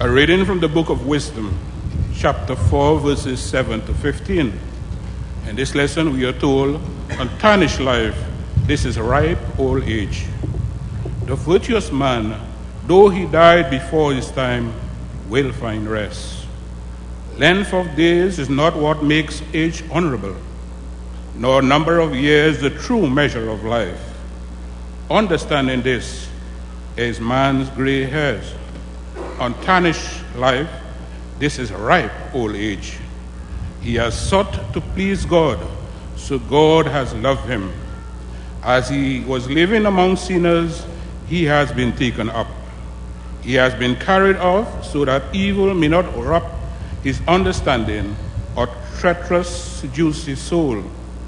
A reading from the book of Wisdom, chapter 4, verses 7 to 15. In this lesson, we are told, untarnished life, this is ripe old age. The virtuous man, though he died before his time, will find rest. Length of days is not what makes age honorable, nor number of years the true measure of life. Understanding this is man's gray hairs. Untarnished life, this is ripe old age. He has sought to please God, so God has loved him. As he was living among sinners, he has been taken up. He has been carried off so that evil may not corrupt his understanding, or treachery seduce his soul.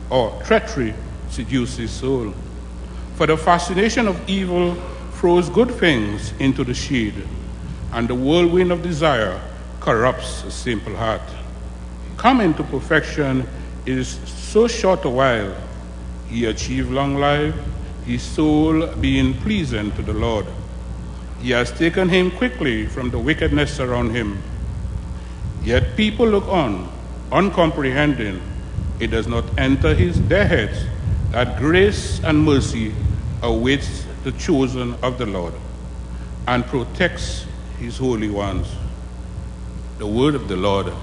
For the fascination of evil throws good things into the shade, and the whirlwind of desire corrupts a simple heart. Coming to perfection is so short a while. He achieved long life, his soul being pleasing to the Lord. He has taken him quickly from the wickedness around him. Yet people look on, uncomprehending. It does not enter their heads that grace and mercy awaits the chosen of the Lord and protects his holy ones. The word of the Lord.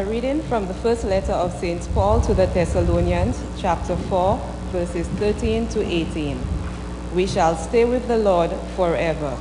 A reading from the first letter of St. Paul to the Thessalonians, chapter 4, verses 13 to 18. We shall stay with the Lord forever.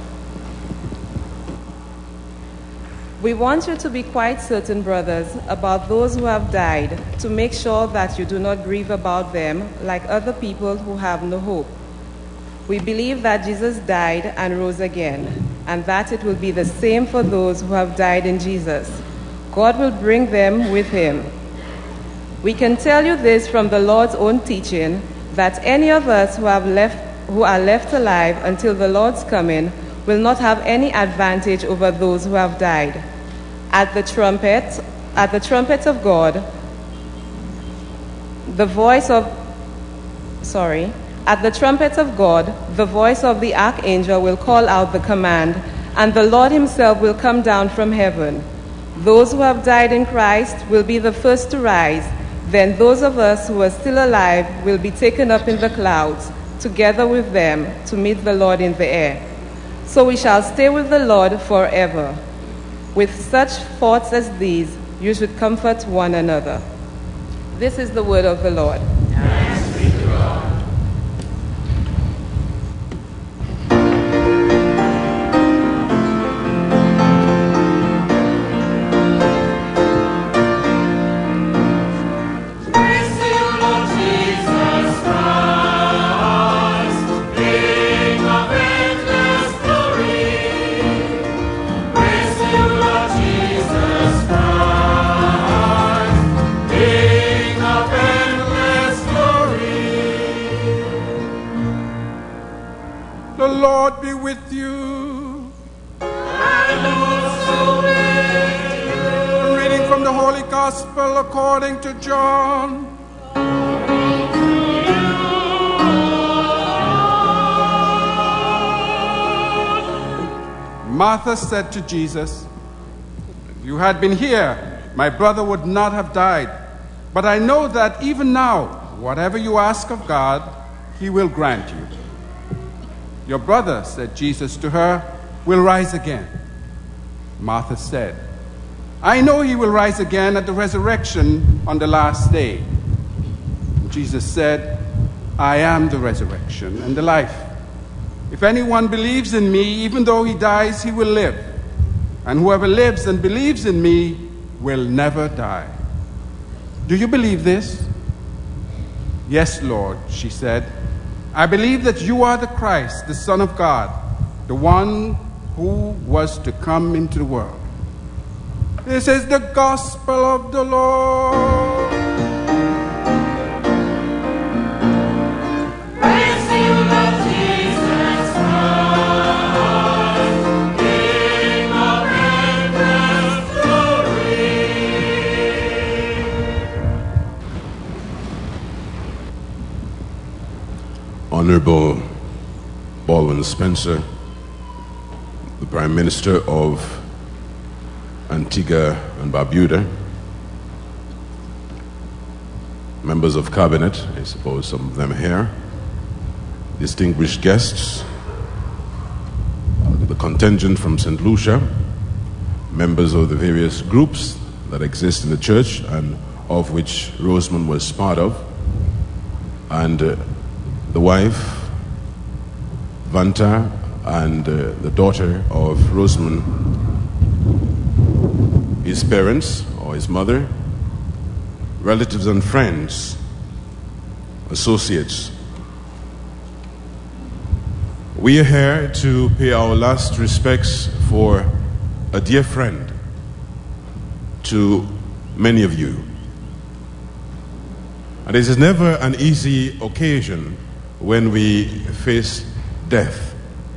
We want you to be quite certain, brothers, about those who have died, to make sure that you do not grieve about them like other people who have no hope. We believe that Jesus died and rose again, and that it will be the same for those who have died in Jesus. God will bring them with him. We can tell you this from the Lord's own teaching, that any of us who are left alive until the Lord's coming will not have any advantage over those who have died. At the trumpet of God, the voice of the archangel will call out the command, and the Lord himself will come down from heaven. Those who have died in Christ will be the first to rise. Then those of us who are still alive will be taken up in the clouds, together with them, to meet the Lord in the air. So we shall stay with the Lord forever. With such thoughts as these, you should comfort one another. This is the word of the Lord. Thanks be to God. The Lord be with you. And also with you. A reading from the Holy Gospel according to John. Martha said to Jesus, "If you had been here, my brother would not have died. But I know that even now, whatever you ask of God, he will grant you." "Your brother," said Jesus to her, "will rise again." Martha said, "I know he will rise again at the resurrection on the last day." And Jesus said, "I am the resurrection and the life. If anyone believes in me, even though he dies, he will live. And whoever lives and believes in me will never die." "Do you believe this?" "Yes, Lord," she said. "I believe that you are the Christ, the Son of God, the one who was to come into the world." This is the gospel of the Lord. Praise to you, Lord Jesus Christ, King of endless glory. Honorable Baldwin Spencer, the Prime Minister of Antigua and Barbuda, members of Cabinet, I suppose some of them are here, distinguished guests, the contingent from St. Lucia, members of the various groups that exist in the church and of which Rosamond was part of, and the wife, Vanta, and the daughter of Rosamond, his parents or his mother, relatives and friends, associates. We are here to pay our last respects for a dear friend to many of you. And this is never an easy occasion when we face death.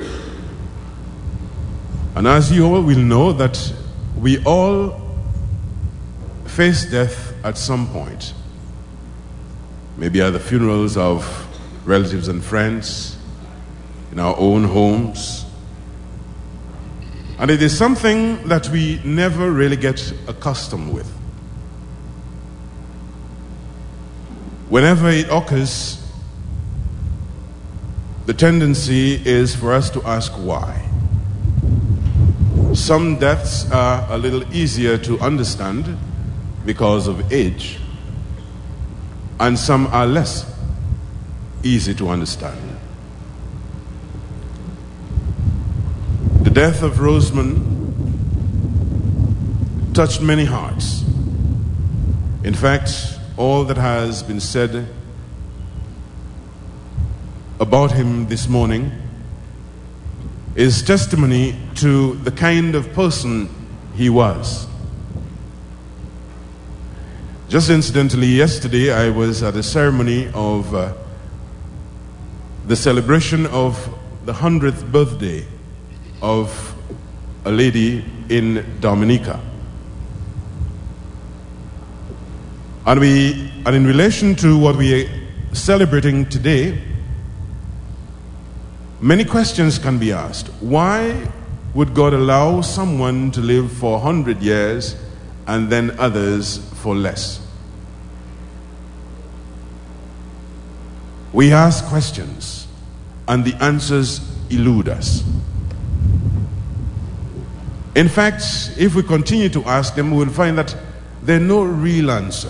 And as you all will know, that we all face death at some point. Maybe at the funerals of relatives and friends, in our own homes. And it is something that we never really get accustomed with. Whenever it occurs, the tendency is for us to ask why. Some deaths are a little easier to understand because of age, and some are less easy to understand. The death of Rosemond touched many hearts. In fact, all that has been said about him this morning is testimony to the kind of person he was. Just incidentally, yesterday I was at a ceremony of the celebration of the 100th birthday of a lady in Dominica. And in relation to what we are celebrating today, many questions can be asked. Why would God allow someone to live for 100 years and then others for less? We ask questions and the answers elude us. In fact, if we continue to ask them, we will find that there's no real answer.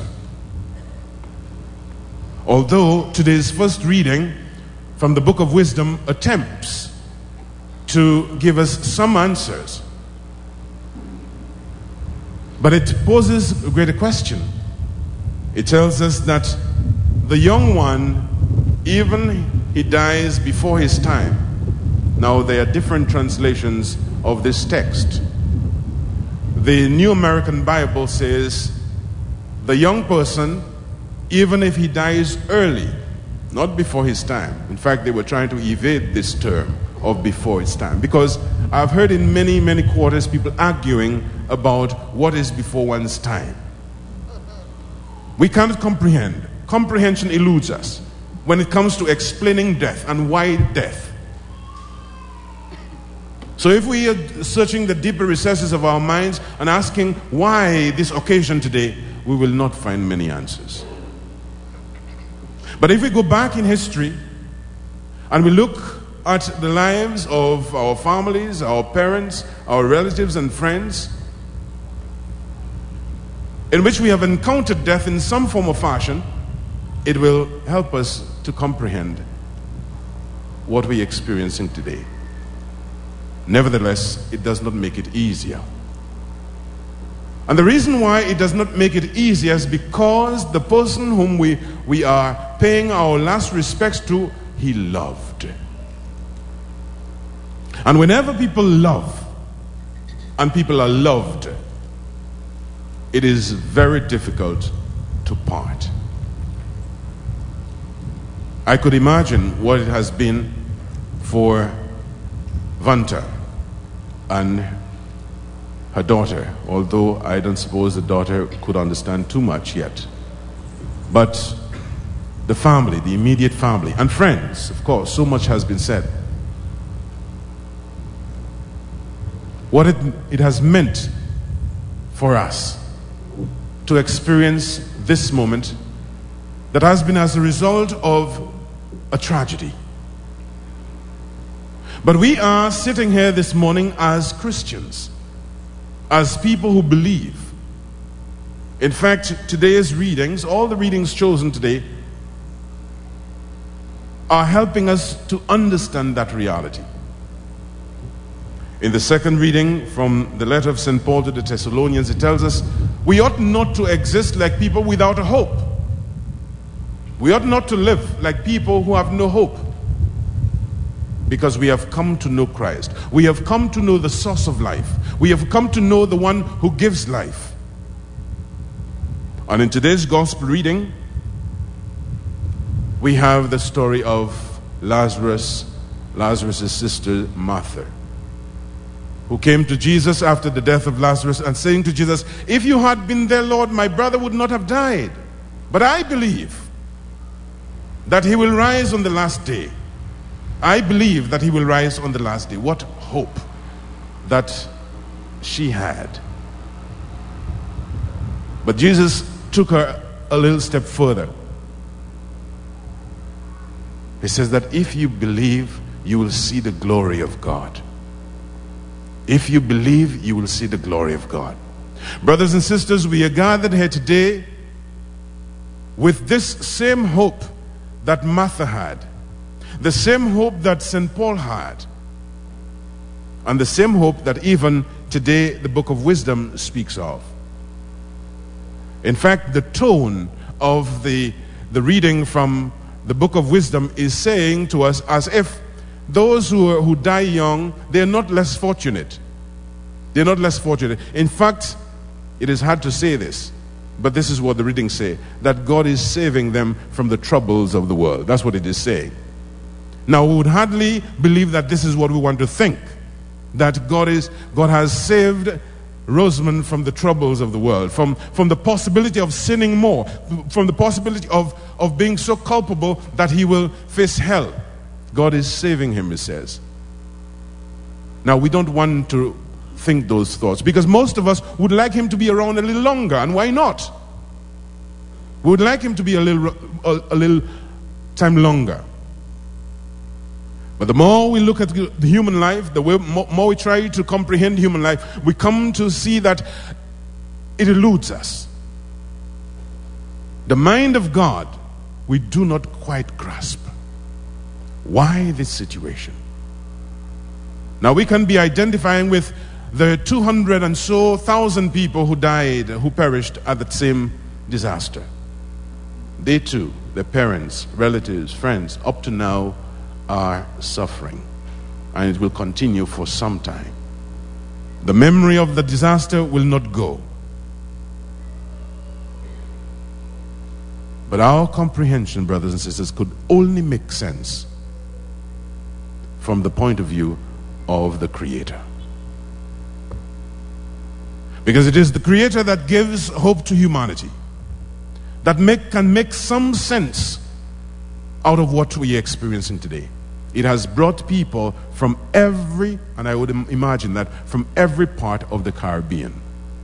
Although today's first reading from the Book of Wisdom attempts to give us some answers, but it poses a greater question. It tells us that the young one, even he dies before his time. Now, there are different translations of this text. The New American Bible says the young person, even if he dies early, not before his time. In fact, they were trying to evade this term of before his time, because I've heard in many, many quarters people arguing about what is before one's time. We cannot comprehend. Comprehension eludes us when it comes to explaining death and why death. So if we are searching the deeper recesses of our minds and asking why this occasion today, we will not find many answers. But if we go back in history and we look at the lives of our families, our parents, our relatives and friends, in which we have encountered death in some form or fashion, it will help us to comprehend what we are experiencing today. Nevertheless, it does not make it easier. And the reason why it does not make it easier is because the person whom we are paying our last respects to, he loved. And whenever people love and people are loved, it is very difficult to part. I could imagine what it has been for Vanta and her daughter, although I don't suppose the daughter could understand too much yet. But the family, the immediate family, and friends, of course, so much has been said. What it has meant for us to experience this moment that has been as a result of a tragedy. But we are sitting here this morning as Christians, as people who believe. In fact, today's readings, all the readings chosen today, are helping us to understand that reality. In the second reading from the letter of St. Paul to the Thessalonians, it tells us we ought not to exist like people without a hope. We ought not to live like people who have no hope, because we have come to know Christ. We have come to know the source of life. We have come to know the one who gives life. And in today's gospel reading, we have the story of Lazarus' sister Martha, who came to Jesus after the death of Lazarus and saying to Jesus, "If you had been there, Lord, my brother would not have died. But I believe that he will rise on the last day." I believe that he will rise on the last day. What hope that she had. But Jesus took her a little step further. He says that if you believe, you will see the glory of God. If you believe, you will see the glory of God. Brothers and sisters, we are gathered here today with this same hope that Martha had, the same hope that St. Paul had, and the same hope that even today the Book of Wisdom speaks of. In fact, the tone of the reading from the Book of Wisdom is saying to us as if those who die young, they are not less fortunate. They're not less fortunate. In fact, it is hard to say this, but this is what the readings say, that God is saving them from the troubles of the world. That's what it is saying. Now, we would hardly believe that this is what we want to think, that God has saved Rosamond from the troubles of the world, from the possibility of sinning more, from the possibility of being so culpable that he will face hell. God is saving him, it says. Now, we don't want to think those thoughts, because most of us would like him to be around a little longer, and why not? We would like him to be a little time longer. But the more we look at the human life, the more we try to comprehend human life, we come to see that it eludes us. The mind of God, we do not quite grasp. Why this situation? Now, we can be identifying with the 200 and so thousand people who died, who perished at that same disaster. They too, their parents, relatives, friends, up to now, are suffering, and it will continue for some time. The memory of the disaster will not go. But our comprehension, brothers and sisters, could only make sense from the point of view of the Creator. Because it is the Creator that gives hope to humanity, that can make some sense out of what we are experiencing today. It has brought people from every, and I would imagine that, from every part of the Caribbean.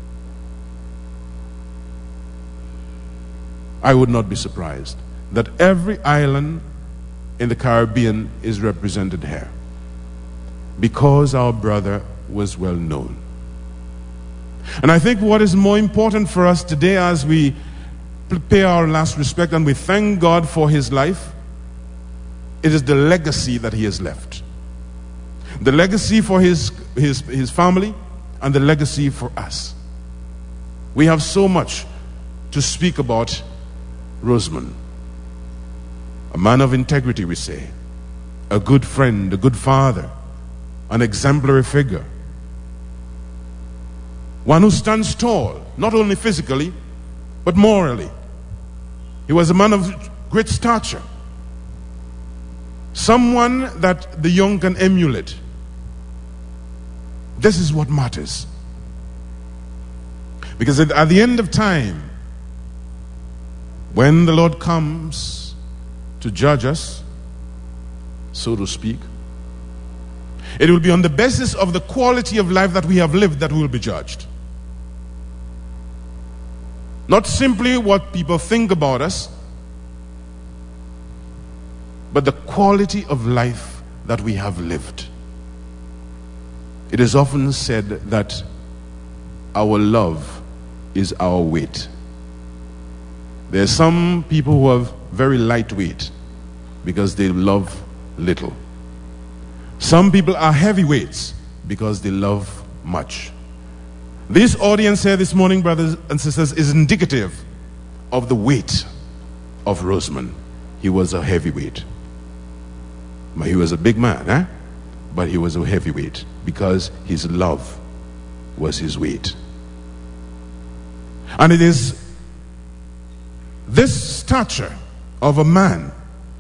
I would not be surprised that every island in the Caribbean is represented here, because our brother was well known. And I think what is more important for us today, as we pay our last respect and we thank God for his life, it is the legacy that he has left. The legacy for his family, and the legacy for us. We have so much to speak about Rosamond. A man of integrity, we say. A good friend, a good father, an exemplary figure. One who stands tall, not only physically, but morally. He was a man of great stature. Someone that the young can emulate. This is what matters. Because at the end of time, when the Lord comes to judge us, so to speak, it will be on the basis of the quality of life that we have lived that we will be judged. Not simply what people think about us, but the quality of life that we have lived. It is often said that our love is our weight. There are some people who have very lightweight because they love little. Some people are heavyweights because they love much. This audience here this morning, brothers and sisters, is indicative of the weight of Rosamond. He was a heavyweight. But he was a big man, but he was a heavyweight because his love was his weight. And it is this stature of a man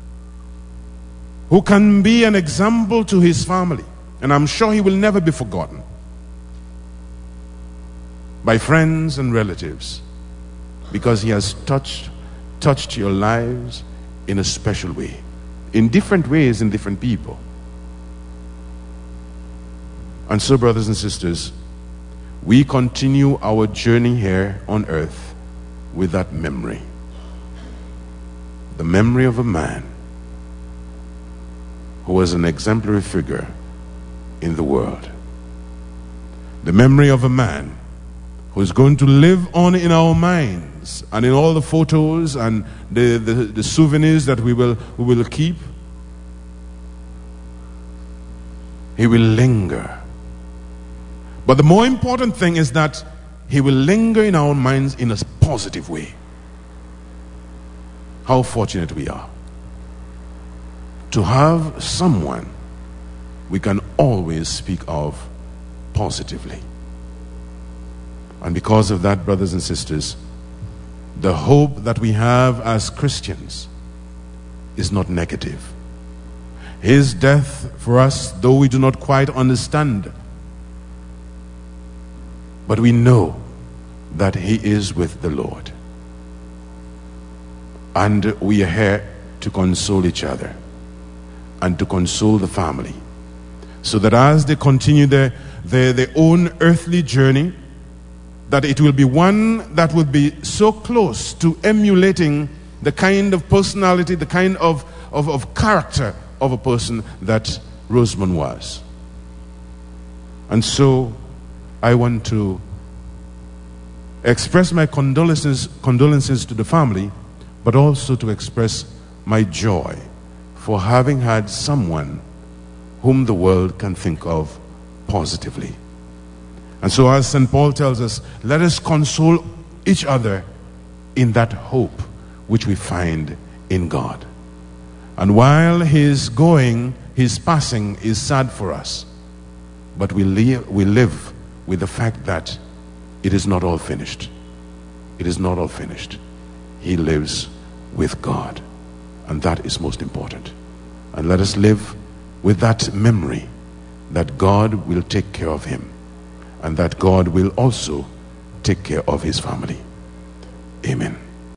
who can be an example to his family, and I'm sure he will never be forgotten by friends and relatives, because he has touched your lives in a special way, in different ways, in different people. And so, brothers and sisters, we continue our journey here on earth with that memory. The memory of a man who was an exemplary figure in the world. The memory of a man who is going to live on in our minds and in all the photos and the souvenirs that we will keep. He will linger. But the more important thing is that he will linger in our minds in a positive way. How fortunate we are to have someone we can always speak of positively. And because of that, brothers and sisters, the hope that we have as Christians is not negative. His death for us, though we do not quite understand, but we know that he is with the Lord. And we are here to console each other and to console the family, so that as they continue their own earthly journey, that it will be one that will be so close to emulating the kind of personality, the kind of character of a person that Rosamond was. And so I want to express my condolences to the family, but also to express my joy for having had someone whom the world can think of positively. And so, as St. Paul tells us, let us console each other in that hope which we find in God. And while his passing is sad for us, but we live with the fact that it is not all finished. It is not all finished. He lives with God, and that is most important. And let us live with that memory that God will take care of him, and that God will also take care of his family.